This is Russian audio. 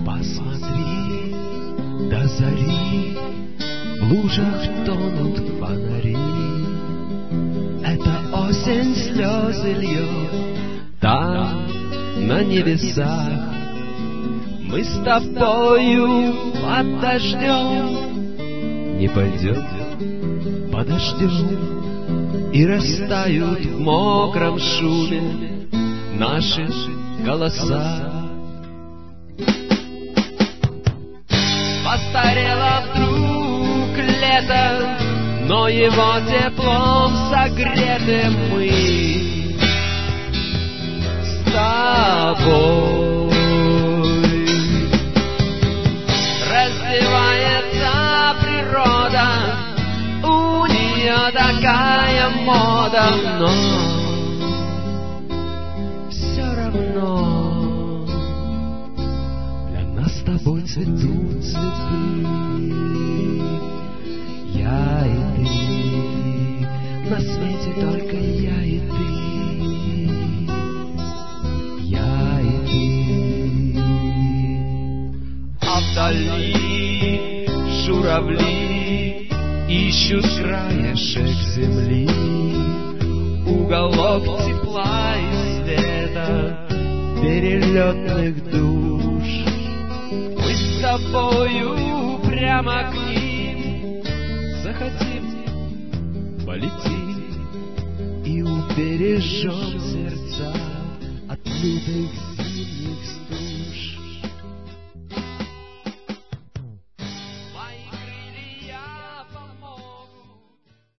Посмотри, до зари в лужах тонут фонари. Это осень слезы льет там, на небесах. Мы с тобою под дождем не пойдем, подождем, и растают в мокром шуме наши голоса. Постарело вдруг лето, но его теплом согреты мы с тобой. Раздевается природа, у нее такая мода, но все равно для нас с тобой цветут цветы. Я и ты, на свете только я и ты. Я и ты. А вдали журавли ищут краешек земли, уголок тепла и света перелетных душ. Мы с тобою прямо к ним захотим, полетим и убережем сердца от лютых